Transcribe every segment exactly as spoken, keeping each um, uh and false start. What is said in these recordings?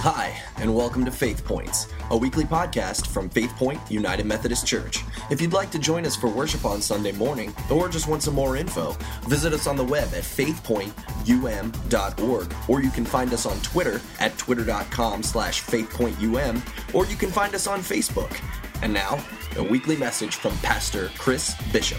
Hi, and welcome to Faith Points, a weekly podcast from Faith Point United Methodist Church. If you'd like to join us for worship on Sunday morning, or just want some more info, visit us on the web at faith point u m dot org, or you can find us on Twitter at twitter.com slash faithpointum, or you can find us on Facebook. And now, a weekly message from Pastor Chris Bishop.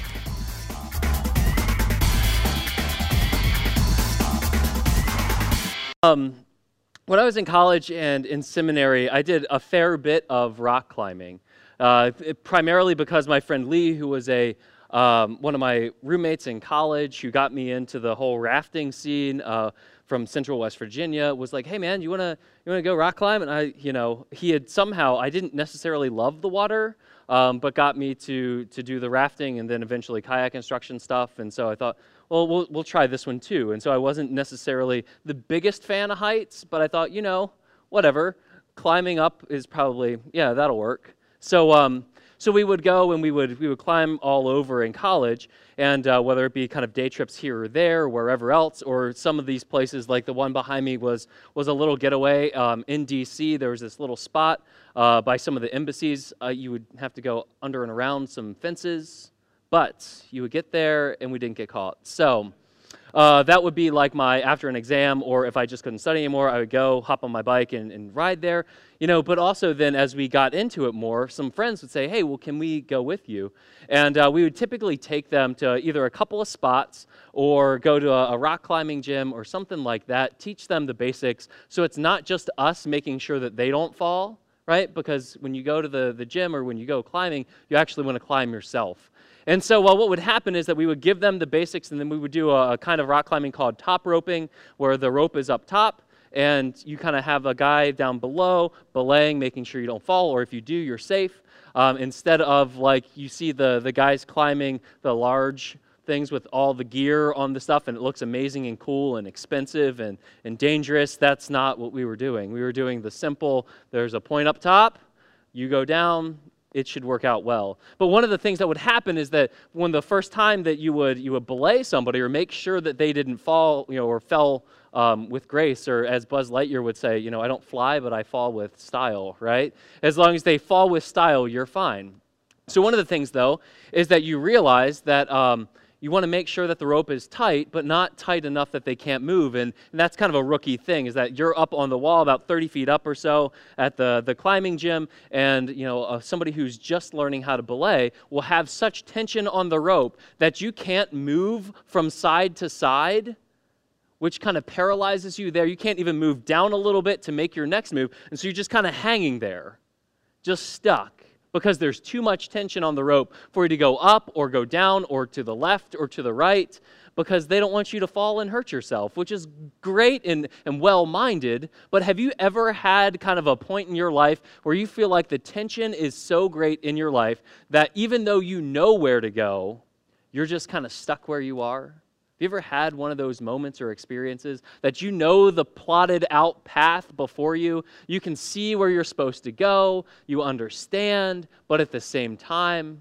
Um, when I was in college and in seminary, I did a fair bit of rock climbing, uh, it, primarily because my friend Lee, who was a um, one of my roommates in college, who got me into the whole rafting scene uh, from Central West Virginia, was like, "Hey man, you wanna you wanna go rock climb?" And I, you know, he had somehow I didn't necessarily love the water, um, but got me to to do the rafting and then eventually kayak instruction stuff. And so I thought, well, we'll we'll try this one too. And so I wasn't necessarily the biggest fan of heights, but I thought, you know, whatever. Climbing up is probably, yeah, that'll work. So um, so we would go and we would we would climb all over in college, and uh, whether it be kind of day trips here or there, or wherever else, or some of these places like the one behind me was was a little getaway um, in D C. There was this little spot uh, by some of the embassies. Uh, you would have to go under and around some fences. But you would get there, and we didn't get caught. So uh, that would be like my after an exam, or if I just couldn't study anymore, I would go hop on my bike and, and ride there. You know, but also then as we got into it more, some friends would say, "Hey, well, can we go with you?" And uh, we would typically take them to either a couple of spots or go to a, a rock climbing gym or something like that. Teach them the basics, so it's not just us making sure that they don't fall, right? Because when you go to the the gym or when you go climbing, you actually want to climb yourself. And so well, what would happen is that we would give them the basics, and then we would do a, a kind of rock climbing called top roping, where the rope is up top, and you kind of have a guy down below belaying, making sure you don't fall, or if you do, you're safe. Um, instead of like you see the, the guys climbing the large things with all the gear on the stuff, and it looks amazing and cool and expensive and, and dangerous. That's not what we were doing. We were doing the simple, there's a point up top, you go down, it should work out well. But one of the things that would happen is that when the first time that you would you would belay somebody or make sure that they didn't fall, you know, or fell um, with grace, or as Buzz Lightyear would say, you know, I don't fly, but I fall with style, right? As long as they fall with style, you're fine. So one of the things, though, is that you realize that um, you want to make sure that the rope is tight, but not tight enough that they can't move. And, and that's kind of a rookie thing, is that you're up on the wall about thirty feet up or so at the, the climbing gym, and you know uh, somebody who's just learning how to belay will have such tension on the rope that you can't move from side to side, which kind of paralyzes you there. You can't even move down a little bit to make your next move. And so you're just kind of hanging there, just stuck, because there's too much tension on the rope for you to go up or go down or to the left or to the right, because they don't want you to fall and hurt yourself, which is great and, and well-minded. But have you ever had kind of a point in your life where you feel like the tension is so great in your life that even though you know where to go, you're just kind of stuck where you are? Have you ever had one of those moments or experiences that you know the plotted out path before you? You can see where you're supposed to go, you understand, but at the same time,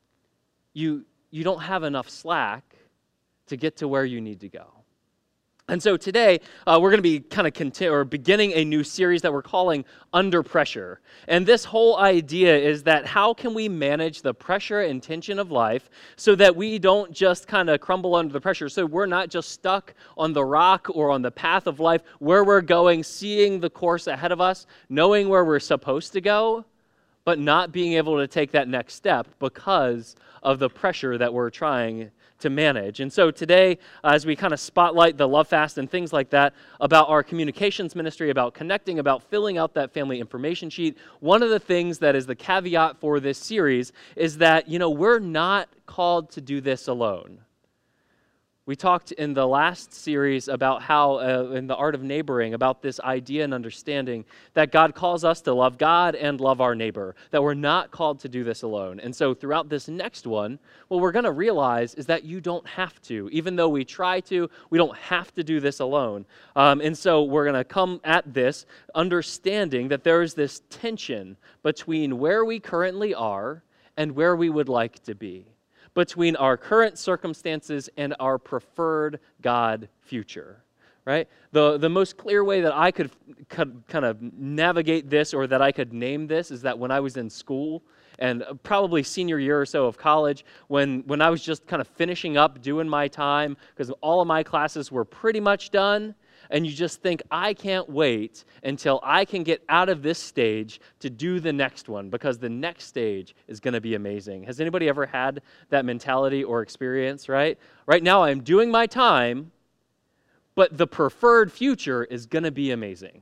you, you don't have enough slack to get to where you need to go. And so today, uh, we're going to be kind of conti- or beginning a new series that we're calling Under Pressure. And this whole idea is that how can we manage the pressure and tension of life so that we don't just kind of crumble under the pressure, so we're not just stuck on the rock or on the path of life where we're going, seeing the course ahead of us, knowing where we're supposed to go, but not being able to take that next step because of the pressure that we're trying to manage. And so today, uh, as we kind of spotlight the Love Fast and things like that, about our communications ministry, about connecting, about filling out that family information sheet, one of the things that is the caveat for this series is that, you know, we're not called to do this alone. We talked in the last series about how, uh, in the art of neighboring, about this idea and understanding that God calls us to love God and love our neighbor, that we're not called to do this alone. And so throughout this next one, what we're going to realize is that you don't have to. Even though we try to, we don't have to do this alone. Um, and so we're going to come at this understanding that there is this tension between where we currently are and where we would like to be, between our current circumstances and our preferred God future, right? The, the most clear way that I could, could kind of navigate this or that I could name this is that when I was in school, and probably senior year or so of college, when, when I was just kind of finishing up doing my time, because all of my classes were pretty much done, and you just think, I can't wait until I can get out of this stage to do the next one, because the next stage is going to be amazing. Has anybody ever had that mentality or experience, right? Right now I'm doing my time, but the preferred future is going to be amazing.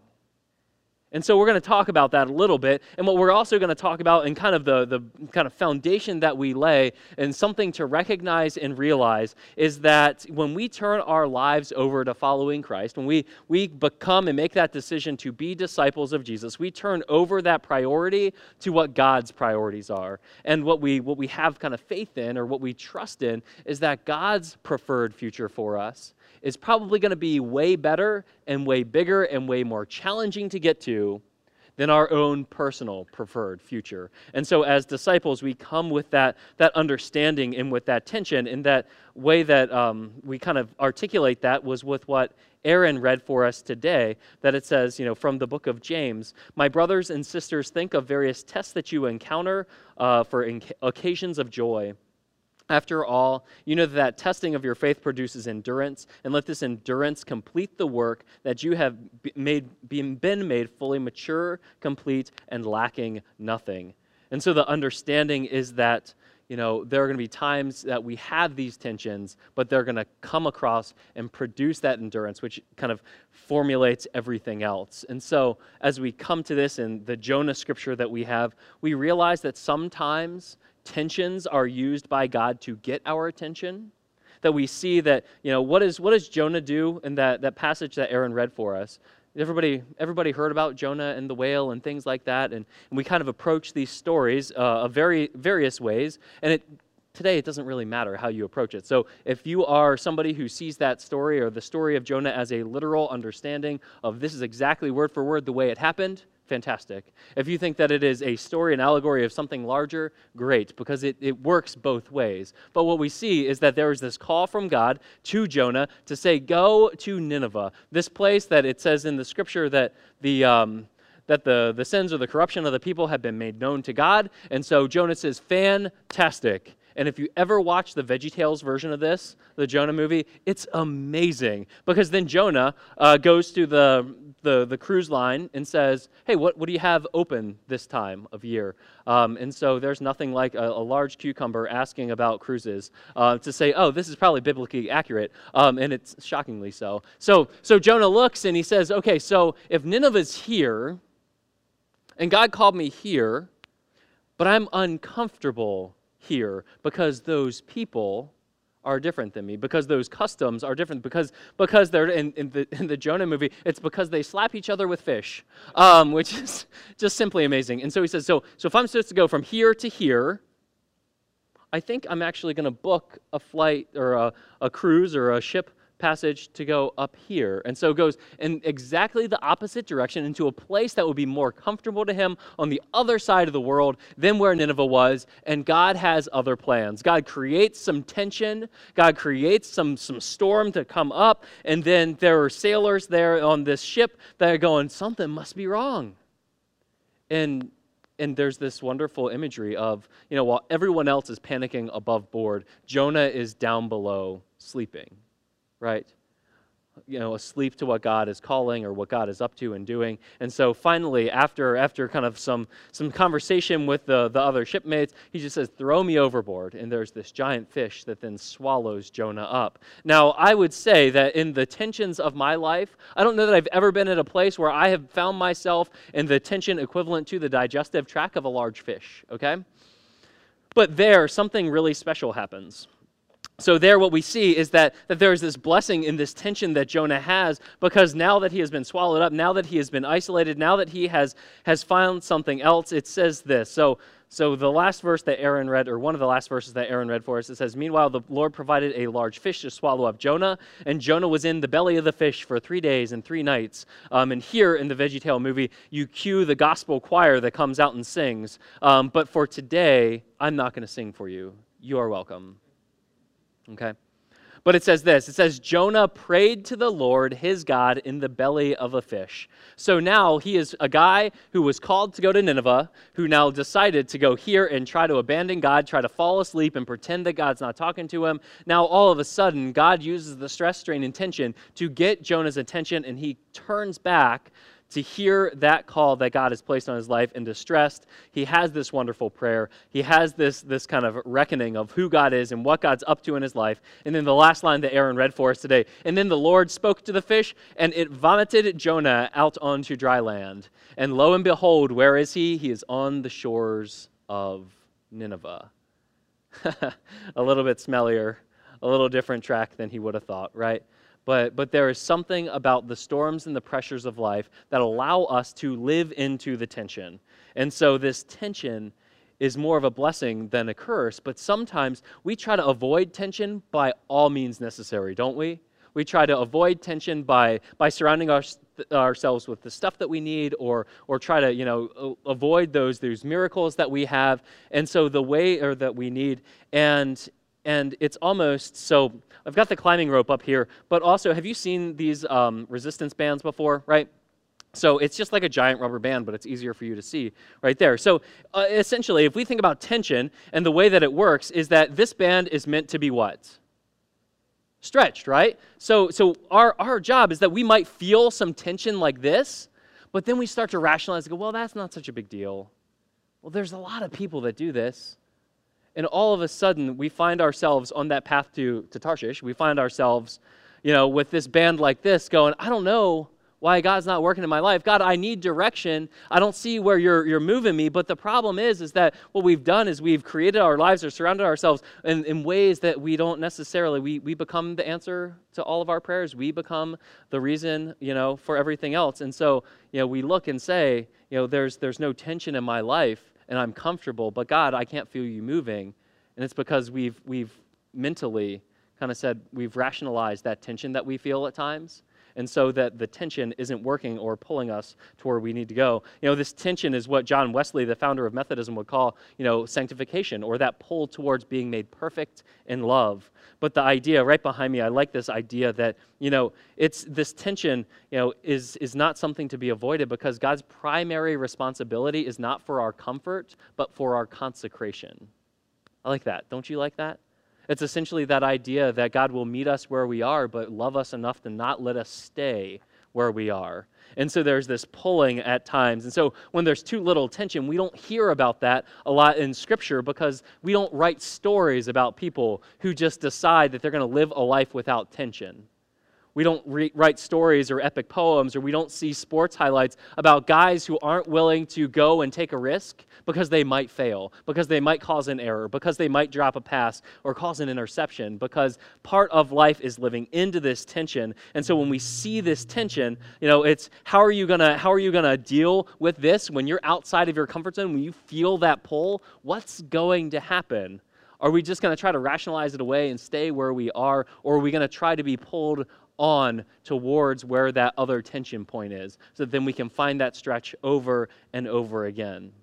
And so we're going to talk about that a little bit. And what we're also going to talk about in kind of the, the kind of foundation that we lay and something to recognize and realize is that when we turn our lives over to following Christ, when we, we become and make that decision to be disciples of Jesus, we turn over that priority to what God's priorities are. And what we, what we have kind of faith in or what we trust in is that God's preferred future for us is probably going to be way better and way bigger and way more challenging to get to than our own personal preferred future. And so as disciples, we come with that, that understanding and with that tension. And that way that um, we kind of articulate that was with what Aaron read for us today, that it says, you know, from the book of James, "My brothers and sisters, think of various tests that you encounter uh, for inc- occasions of joy. After all, you know that, that testing of your faith produces endurance, and let this endurance complete the work that you have made, been made fully mature, complete, and lacking nothing." And so the understanding is that, you know, there are going to be times that we have these tensions, but they're going to come across and produce that endurance, which kind of formulates everything else. And so as we come to this in the Jonah scripture that we have, we realize that sometimes tensions are used by God to get our attention. That we see that, you know, what is what does Jonah do in that, that passage that Aaron read for us? Everybody everybody heard about Jonah and the whale and things like that, and, and we kind of approach these stories uh, of very various ways, and it today it doesn't really matter how you approach it. So if you are somebody who sees that story or the story of Jonah as a literal understanding of this is exactly word for word the way it happened, fantastic. If you think that it is a story, an allegory of something larger, great, because it, it works both ways. But what we see is that there is this call from God to Jonah to say, go to Nineveh, this place that it says in the scripture that the um, that the, the sins or the corruption of the people have been made known to God. And so Jonah says, fantastic. And if you ever watch the VeggieTales version of this, the Jonah movie, it's amazing. Because then Jonah uh, goes to the, the the cruise line and says, hey, what, what do you have open this time of year? Um, and so there's nothing like a, a large cucumber asking about cruises uh, to say, oh, this is probably biblically accurate. Um, and it's shockingly so. So. So Jonah looks and he says, okay, so if Nineveh's here, and God called me here, but I'm uncomfortable here because those people are different than me, because those customs are different, because because they're in, in the in the Jonah movie, it's because they slap each other with fish, um, which is just simply amazing. And so he says, so so if I'm supposed to go from here to here, I think I'm actually going to book a flight or a, a cruise or a ship passage to go up here. And so it goes in exactly the opposite direction into a place that would be more comfortable to him on the other side of the world than where Nineveh was. And God has other plans. God creates some tension. God creates some, some storm to come up. And then there are sailors there on this ship that are going, something must be wrong. And And there's this wonderful imagery of, you know, while everyone else is panicking above board, Jonah is down below sleeping. Right? You know, asleep to what God is calling or what God is up to and doing. And so finally, after after kind of some some conversation with the, the other shipmates, he just says, throw me overboard. And there's this giant fish that then swallows Jonah up. Now, I would say that in the tensions of my life, I don't know that I've ever been at a place where I have found myself in the tension equivalent to the digestive tract of a large fish, okay? But there, something really special happens. So there what we see is that, that there is this blessing in this tension that Jonah has, because now that he has been swallowed up, now that he has been isolated, now that he has, has found something else, it says this. So, so the last verse that Aaron read, or one of the last verses that Aaron read for us, it says, meanwhile the Lord provided a large fish to swallow up Jonah, and Jonah was in the belly of the fish for three days and three nights. Um, and here in the VeggieTale movie, you cue the gospel choir that comes out and sings. Um, but for today, I'm not going to sing for you. You are welcome. Okay? But it says this, it says, Jonah prayed to the Lord his God in the belly of a fish. So now he is a guy who was called to go to Nineveh, who now decided to go here and try to abandon God, try to fall asleep and pretend that God's not talking to him. Now all of a sudden, God uses the stress, strain, and tension to get Jonah's attention, and he turns back to hear that call that God has placed on his life in distress. He has this wonderful prayer. He has this, this kind of reckoning of who God is and what God's up to in his life. And then the last line that Aaron read for us today, and then the Lord spoke to the fish, and it vomited Jonah out onto dry land. And lo and behold, where is he? He is on the shores of Nineveh. A little bit smellier, a little different track than he would have thought, right? But but there is something about the storms and the pressures of life that allow us to live into the tension. And so this tension is more of a blessing than a curse, but sometimes we try to avoid tension by all means necessary, don't we? We try to avoid tension by by surrounding our, ourselves with the stuff that we need, or or try to, you know, avoid those those miracles that we have. And so the way or that we need, and And it's almost, so I've got the climbing rope up here, but also, have you seen these um, resistance bands before, right? So it's just like a giant rubber band, but it's easier for you to see right there. So uh, essentially, if we think about tension, and the way that it works is that this band is meant to be what? Stretched, right? So so our, our job is that we might feel some tension like this, but then we start to rationalize and go, well, that's not such a big deal. Well, there's a lot of people that do this. And all of a sudden, we find ourselves on that path to, to Tarshish. We find ourselves, you know, with this band like this going, I don't know why God's not working in my life. God, I need direction. I don't see where you're you're moving me. But the problem is, is that what we've done is we've created our lives or surrounded ourselves in, in ways that we don't necessarily, we, we become the answer to all of our prayers. We become the reason, you know, for everything else. And so, you know, we look and say, you know, there's there's no tension in my life, and I'm comfortable, but God, I can't feel you moving. And it's because we've we've mentally kind of said, we've rationalized that tension that we feel at times, and so that the tension isn't working or pulling us to where we need to go. You know, this tension is what John Wesley, the founder of Methodism, would call, you know, sanctification, or that pull towards being made perfect in love. But the idea right behind me, I like this idea that, you know, it's this tension, you know, is is not something to be avoided, because God's primary responsibility is not for our comfort, but for our consecration. I like that. Don't you like that? It's essentially that idea that God will meet us where we are, but love us enough to not let us stay where we are. And so there's this pulling at times. And so when there's too little tension, we don't hear about that a lot in Scripture, because we don't write stories about people who just decide that they're going to live a life without tension. We don't re- write stories or epic poems, or we don't see sports highlights about guys who aren't willing to go and take a risk because they might fail, because they might cause an error, because they might drop a pass or cause an interception, because part of life is living into this tension. And so when we see this tension, you know, it's how are you gonna how are you gonna deal with this when you're outside of your comfort zone, when you feel that pull? What's going to happen? Are we just going to try to rationalize it away and stay where we are, or are we going to try to be pulled on towards where that other tension point is, so that then we can find that stretch over and over again?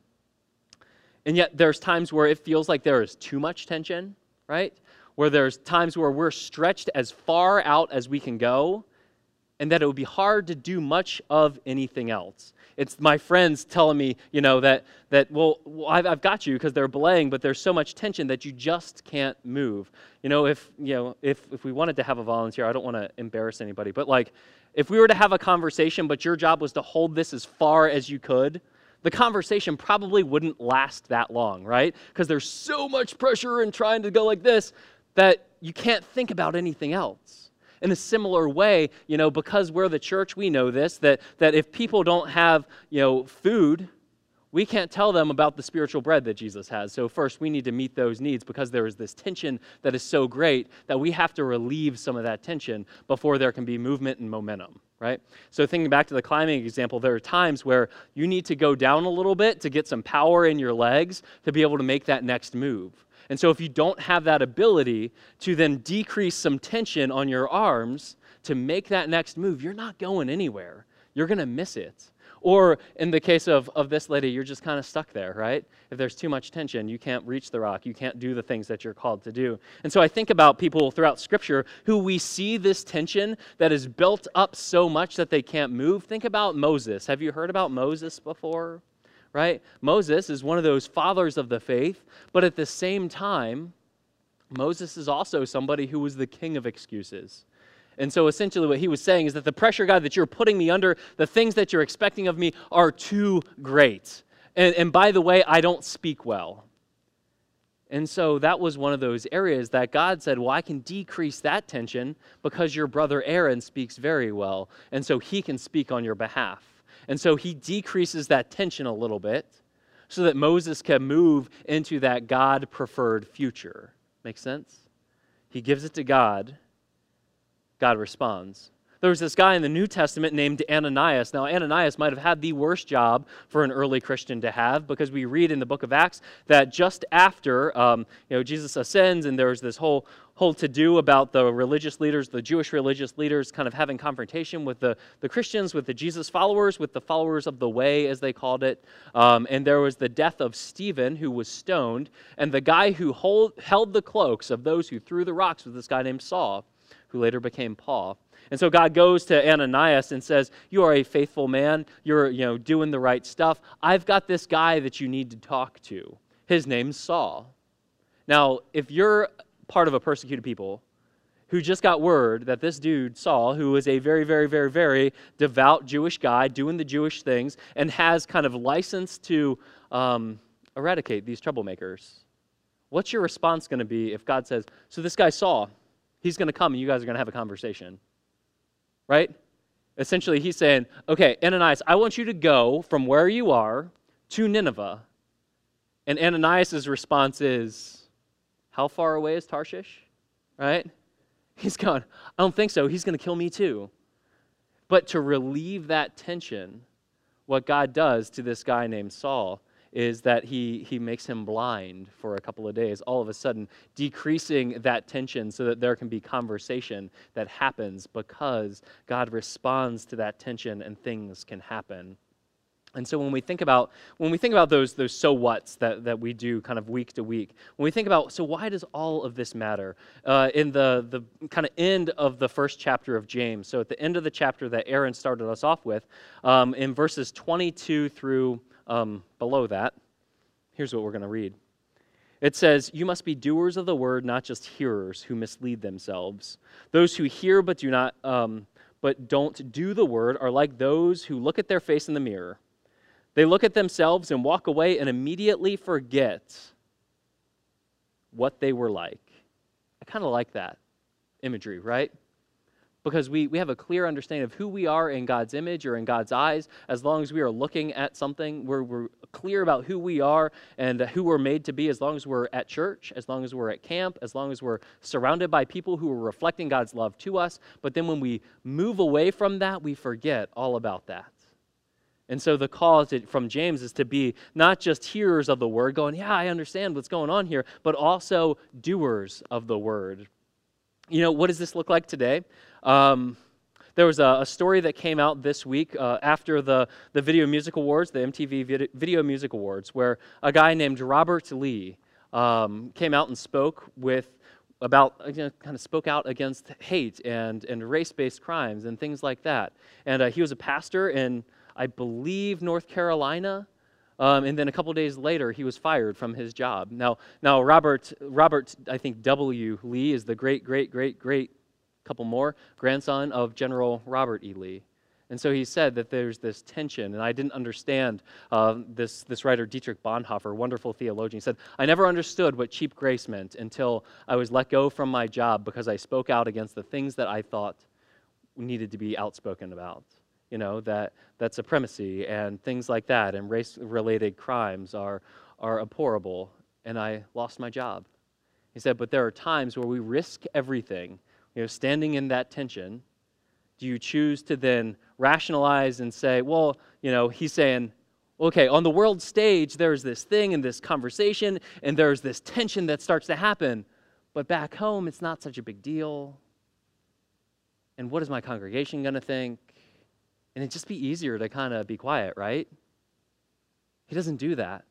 And yet there's times where it feels like there is too much tension, right? Where there's times where we're stretched as far out as we can go, and that it would be hard to do much of anything else. It's my friends telling me, you know, that, that well, I've, I've got you because they're belaying, but there's so much tension that you just can't move. You know, if, you know, if, if we wanted to have a volunteer, I don't want to embarrass anybody, but like, if we were to have a conversation, but your job was to hold this as far as you could, the conversation probably wouldn't last that long, right? Because there's so much pressure in trying to go like this that you can't think about anything else. In a similar way, you know, because we're the church, we know this, that, that if people don't have, you know, food, we can't tell them about the spiritual bread that Jesus has. So first, we need to meet those needs, because there is this tension that is so great that we have to relieve some of that tension before there can be movement and momentum, right? So thinking back to the climbing example, there are times where you need to go down a little bit to get some power in your legs to be able to make that next move. And so if you don't have that ability to then decrease some tension on your arms to make that next move, you're not going anywhere. You're going to miss it. Or in the case of, of this lady, you're just kind of stuck there, right? If there's too much tension, you can't reach the rock. You can't do the things that you're called to do. And so I think about people throughout Scripture who we see this tension that is built up so much that they can't move. Think about Moses. Have you heard about Moses before? Right? Moses is one of those fathers of the faith, but at the same time, Moses is also somebody who was the king of excuses. And so essentially what he was saying is that the pressure, God, that you're putting me under, the things that you're expecting of me are too great. And, and by the way, I don't speak well. And so that was one of those areas that God said, well, I can decrease that tension because your brother Aaron speaks very well, and so he can speak on your behalf. And so he decreases that tension a little bit so that Moses can move into that God-preferred future. Make sense? He gives it to God. God responds. There was this guy in the New Testament named Ananias. Now, Ananias might have had the worst job for an early Christian to have, because we read in the book of Acts that just after um, you know, Jesus ascends, and there's this whole whole to-do about the religious leaders, the Jewish religious leaders kind of having confrontation with the, the Christians, with the Jesus followers, with the followers of the way, as they called it. Um, and there was the death of Stephen, who was stoned, and the guy who hold, held the cloaks of those who threw the rocks was this guy named Saul, who later became Paul. And so God goes to Ananias and says, you are a faithful man. You're, you know, doing the right stuff. I've got this guy that you need to talk to. His name's Saul. Now, if you're part of a persecuted people who just got word that this dude, Saul, who is a very, very, very, very devout Jewish guy doing the Jewish things and has kind of license to um, eradicate these troublemakers, what's your response going to be if God says, so this guy Saul, he's going to come and you guys are going to have a conversation, right? Essentially, he's saying, okay, Ananias, I want you to go from where you are to Nineveh. And Ananias' response is, how far away is Tarshish, right? He's gone, I don't think so. He's going to kill me too. But to relieve that tension, what God does to this guy named Saul is that he, he makes him blind for a couple of days, all of a sudden decreasing that tension so that there can be conversation that happens because God responds to that tension and things can happen. And so when we think about when we think about those those so whats that, that we do kind of week to week, when we think about, so why does all of this matter? Uh, in the, the kind of end of the first chapter of James, so at the end of the chapter that Aaron started us off with, um, in verses twenty-two through um, below that, here's what we're going to read. It says, you must be doers of the word, not just hearers who mislead themselves. Those who hear but do not, um, but don't do the word are like those who look at their face in the mirror. They look at themselves and walk away and immediately forget what they were like. I kind of like that imagery, right? Because we, we have a clear understanding of who we are in God's image or in God's eyes. As long as we are looking at something, we're, we're clear about who we are and who we're made to be, as long as we're at church, as long as we're at camp, as long as we're surrounded by people who are reflecting God's love to us. But then when we move away from that, we forget all about that. And so the call to, from James is to be not just hearers of the word, going, yeah, I understand what's going on here, but also doers of the word. You know, what does this look like today? Um, there was a, a story that came out this week uh, after the, the Video Music Awards, the M T V Video, Video Music Awards, where a guy named Robert Lee um, came out and spoke with about, you know, kind of spoke out against hate and, and race-based crimes and things like that. And uh, he was a pastor in, I believe, North Carolina. Um, and then a couple days later, he was fired from his job. Now, now Robert, Robert, I think W. Lee is the great, great, great, great, couple more, grandson of General Robert E. Lee. And so he said that there's this tension, and I didn't understand uh, this, this writer, Dietrich Bonhoeffer, wonderful theologian. He said, I never understood what cheap grace meant until I was let go from my job because I spoke out against the things that I thought needed to be outspoken about. You know, that, that supremacy and things like that and race-related crimes are, are abhorrible, and I lost my job. He said, but there are times where we risk everything, you know, standing in that tension. Do you choose to then rationalize and say, well, you know, he's saying, okay, on the world stage, there's this thing and this conversation, and there's this tension that starts to happen, but back home, it's not such a big deal. And what is my congregation going to think? And it'd just be easier to kind of be quiet, right? He doesn't do that.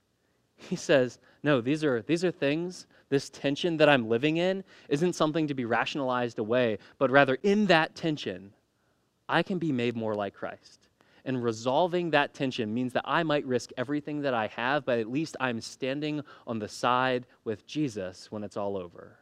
He says, no, these are these are things, this tension that I'm living in isn't something to be rationalized away, but rather in that tension, I can be made more like Christ. And resolving that tension means that I might risk everything that I have, but at least I'm standing on the side with Jesus when it's all over.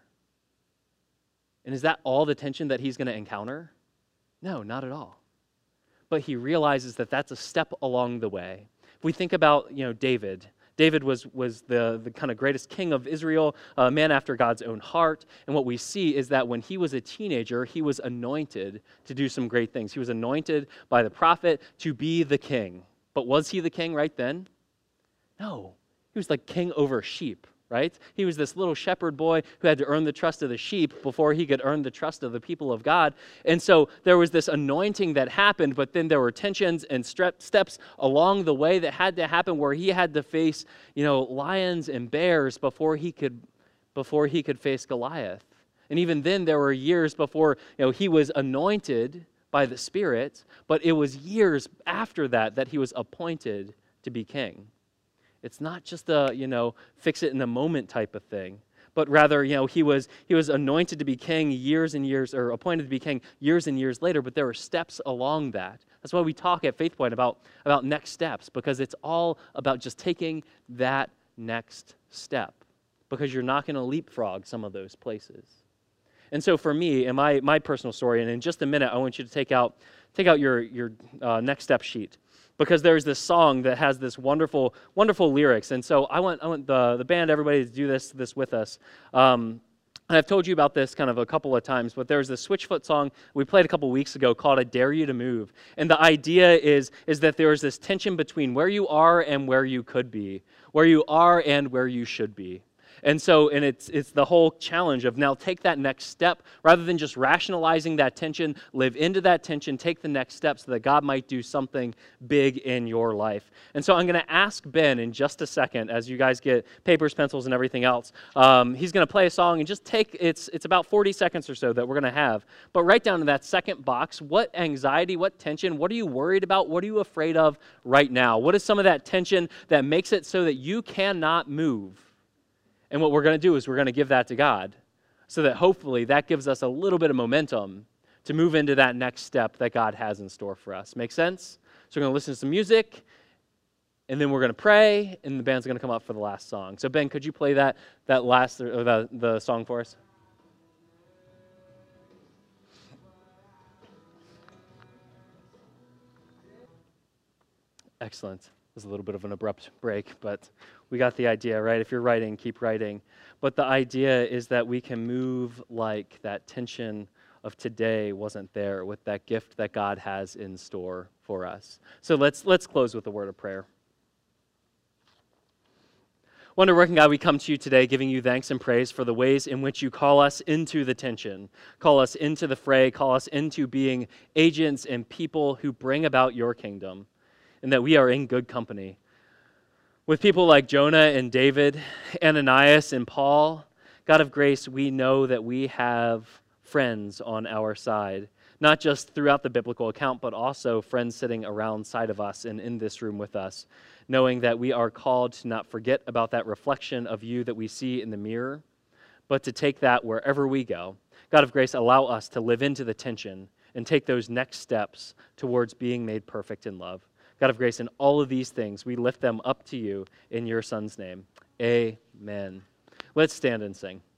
And is that all the tension that he's going to encounter? No, not at all. But he realizes that that's a step along the way. If we think about, you know, David, David was, was the, the kind of greatest king of Israel, a man after God's own heart. And what we see is that when he was a teenager, he was anointed to do some great things. He was anointed by the prophet to be the king. But was he the king right then? No. He was like king over sheep, right? He was this little shepherd boy who had to earn the trust of the sheep before he could earn the trust of the people of God. And so there was this anointing that happened, but then there were tensions and steps along the way that had to happen where he had to face, you know, lions and bears before he could before he could face Goliath. And even then there were years before, you know, he was anointed by the Spirit, but it was years after that that he was appointed to be king. It's not just a, you know, fix it in a moment type of thing, but rather, you know, he was he was anointed to be king years and years, or appointed to be king years and years later, but there were steps along that. That's why we talk at Faith Point about, about next steps, because it's all about just taking that next step, because you're not going to leapfrog some of those places. And so for me, in my, my personal story, and in just a minute, I want you to take out, take out your, your uh, next step sheet. Because there's this song that has this wonderful, wonderful lyrics. And so I want I want the, the band, everybody to do this, this with us. Um, and I've told you about this kind of a couple of times, but there's this Switchfoot song we played a couple weeks ago called I Dare You to Move. And the idea is, is that there's this tension between where you are and where you could be, where you are and where you should be. And so, and it's it's the whole challenge of now take that next step, rather than just rationalizing that tension, live into that tension, take the next step so that God might do something big in your life. And so I'm going to ask Ben in just a second, as you guys get papers, pencils, and everything else. Um, he's going to play a song and just take, it's it's about forty seconds or so that we're going to have. But write down in that second box, what anxiety, what tension, what are you worried about, what are you afraid of right now? What is some of that tension that makes it so that you cannot move? And what we're going to do is we're going to give that to God so that hopefully that gives us a little bit of momentum to move into that next step that God has in store for us. Make sense? So we're going to listen to some music, and then we're going to pray, and the band's going to come up for the last song. So Ben, could you play that that last or the, the song for us? Excellent. It was a little bit of an abrupt break, but we got the idea, right? If you're writing, keep writing. But the idea is that we can move like that tension of today wasn't there with that gift that God has in store for us. So let's let's close with a word of prayer. Wonder working God, we come to you today giving you thanks and praise for the ways in which you call us into the tension, call us into the fray, call us into being agents and people who bring about your kingdom, and that we are in good company with people like Jonah and David, Ananias and Paul. God of grace, we know that we have friends on our side, not just throughout the biblical account, but also friends sitting around side of us and in this room with us, knowing that we are called to not forget about that reflection of you that we see in the mirror, but to take that wherever we go. God of grace, allow us to live into the tension and take those next steps towards being made perfect in love. God of grace, in all of these things, we lift them up to you in your Son's name. Amen. Let's stand and sing.